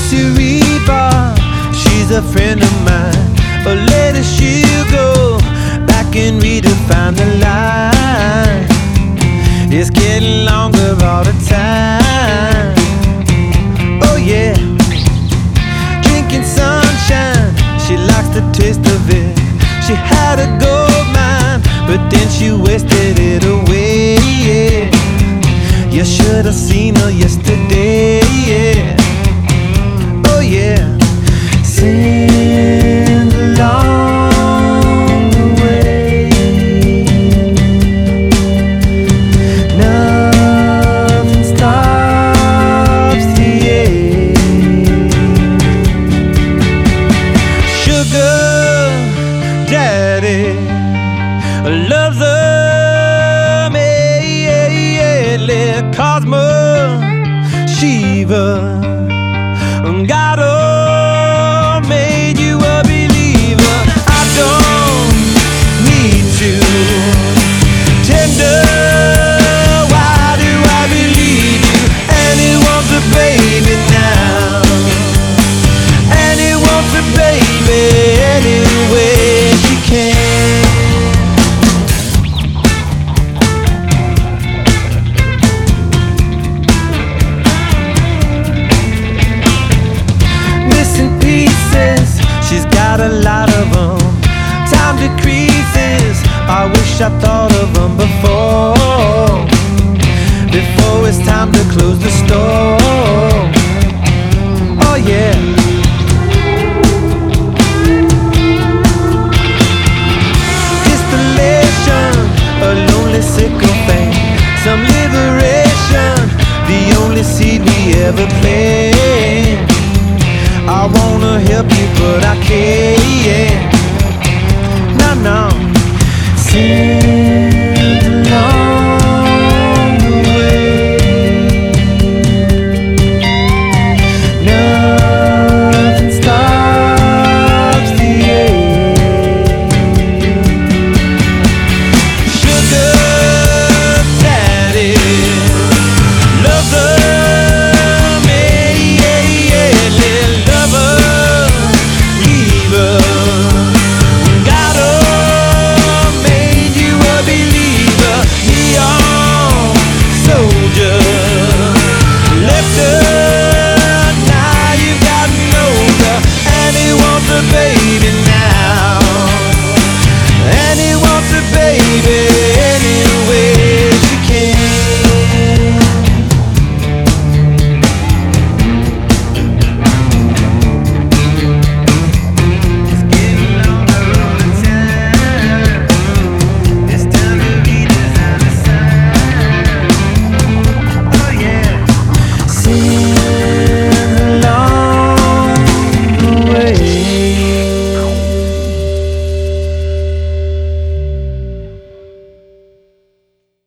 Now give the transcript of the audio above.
to Reba, she's a friend of mine. But later she'll go back and redefine the line. It's getting longer all the time. Oh yeah, drinking sunshine, she likes the taste of it. She had a gold mine, but then she wasted it away. Yeah, you should have seen her yesterday. Yeah. Oh yeah, send along the way. Nothing stops the ache. Sugar daddy loves her madly. Cosmo Shiva God made you a believer. I don't need to tender. Why do I believe you? And he wants a baby now, and he wants a baby any way she can. She's got a lot of them. Time decreases. I wish I thought of them before it's time to close the store. Oh yeah. Distillation, a lonely sycophant. Some liberation, the only seed we ever played. I wanna help you, but I can't. No, no.